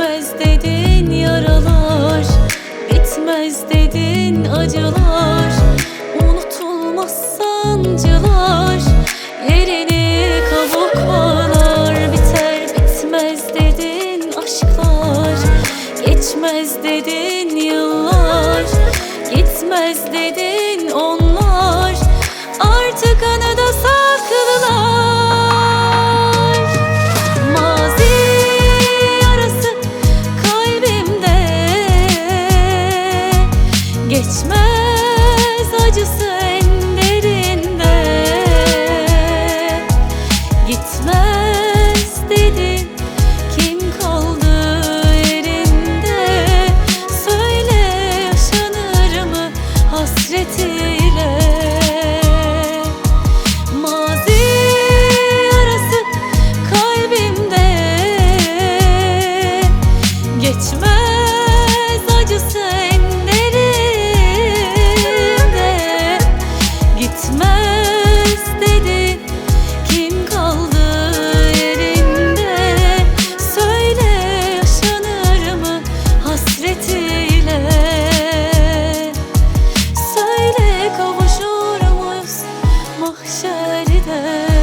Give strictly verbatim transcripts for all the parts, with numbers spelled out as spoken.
Geçmez dedin yaralar, bitmez dedin acılar, unutulmaz sancılar, yerini kabuk bağlar. Biter bitmez dedin aşklar, geçmez dedin yıllar, gitmez dedin onlar, artık anıda saklılar. Geçmez acısı en derinde, gitmez dedin, kim kaldı yerinde? Söyle yaşanır mı hasret ile? Mazi yarası kalbimde, geçmez acısı en gitmez dedin, kim kaldı yerinde? Söyle yaşanır mı hasret ile? Söyle kavuşur muyuz mahşerde?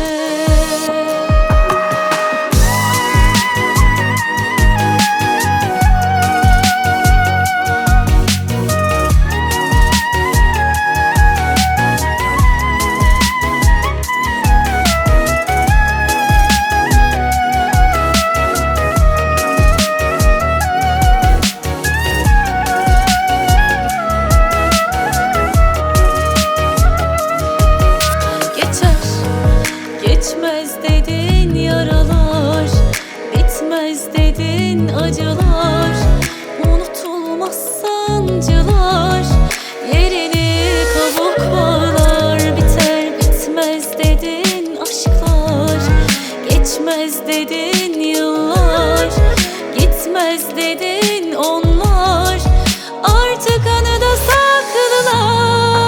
Geçmez dedin yaralar, bitmez dedin acılar, unutulmaz sancılar, yerini kabuk bağlar. Biter bitmez dedin aşklar, geçmez dedin yıllar, gitmez dedin onlar, artık anıda saklılar.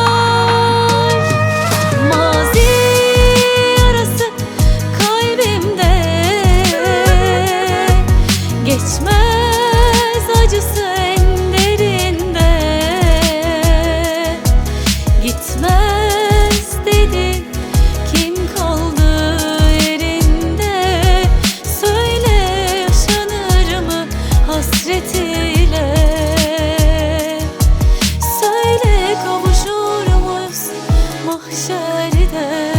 Geçmez acısı en derinde, gitmez dedin, kim kaldı yerinde? Söyle yaşanır mı hasret ile? Söyle kavuşur muyuz mahşerde?